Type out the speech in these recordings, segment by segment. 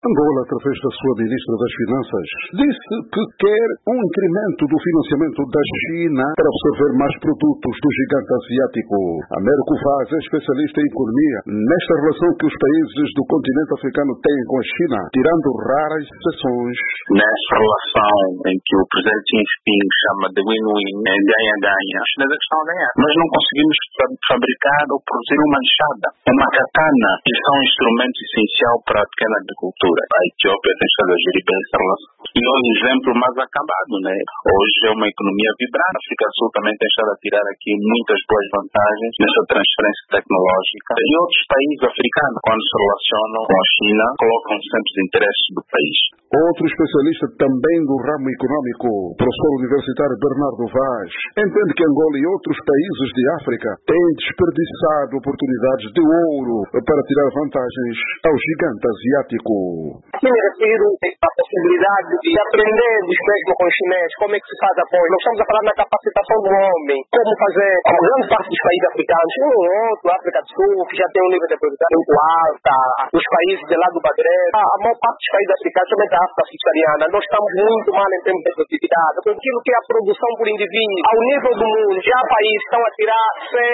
Angola, através da sua Ministra das Finanças, disse que quer um incremento do financiamento da China para absorver mais produtos do gigante asiático. Américo Vaz é especialista em economia nesta relação que os países do continente africano têm com a China, tirando raras exceções. Nessa relação em que o presidente Xi Jinping chama de win-win, ganha-ganha, os chineses estão a ganhar. Nós não conseguimos fabricar ou produzir uma enxada, uma katana, que são um instrumento essencial para a pequena agricultura. A Etiópia tem estado a gerir bem essa relação. E é um exemplo mais acabado, né? Hoje é uma economia vibrante. A África do Sul também tem estado a tirar aqui muitas boas vantagens nessa transferência tecnológica. E outros países africanos, quando se relacionam com a China, colocam sempre os interesses do país. Outro especialista também do ramo econômico, professor universitário Bernardo Vaz, entende que Angola e outros países de África têm desperdiçado oportunidades de ouro para tirar vantagens ao gigante asiático. Aqui me refiro à possibilidade de aprender mesmo com os chineses como é que se faz apoio. Nós estamos a falar na capacitação do homem, como fazer a grande parte dos países africanos, um ou outro, África do Sul, que já tem um nível de produção muito alta, os países de lá do Magreb, a maior parte dos países africanos, também da África subsaariana, nós estamos muito mal em termos de produtividade. Com aquilo que é a produção por indivíduo, ao nível do mundo, já há países que estão a tirar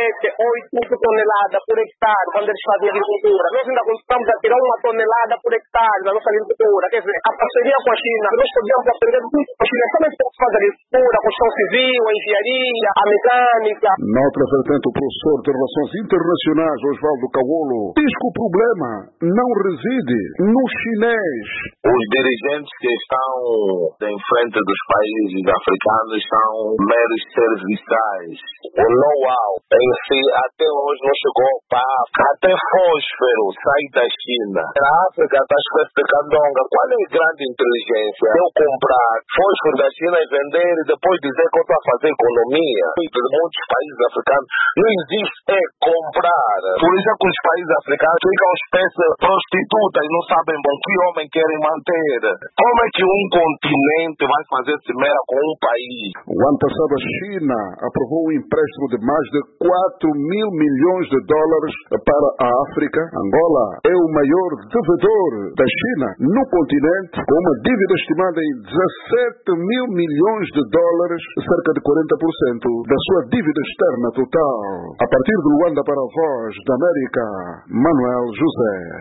7, 8 toneladas por hectare quando eles fazem agricultura. Nós ainda estamos a tirar 1 tonelada por hectare da nossa agricultura. Quer dizer, a parceria com a China, nós podemos aprender muito com a China. Também como se faz a agricultura, a construção civil, a engenharia, a mecânica. Na outra vertente, o professor de Relações Internacionais, Osvaldo Cauolo, diz que o problema não reside no chinês. Os dirigentes que estão em frente dos países africanos são meros serviçais. O know-how em si até hoje não chegou para a África. Até fósforo sai da China. A África está espécie de candonga. Qual é a grande inteligência? Eu comprar fósforo da China e vender e depois dizer que eu estou a fazer economia. De muitos países africanos não existe comprar. Por isso é que os países africanos ficam espécie prostitutas e não sabem bom que homem querem manter. Como é que um continente vai fazer cimeira com um país? O ano passado a China aprovou um empréstimo de mais de 4 mil milhões de dólares para a África. Angola é o maior devedor da China no continente, com uma dívida estimada em 17 mil milhões de dólares, cerca de 40% da sua dívida externa total. A partir de Luanda para a Voz da América, Manuel José.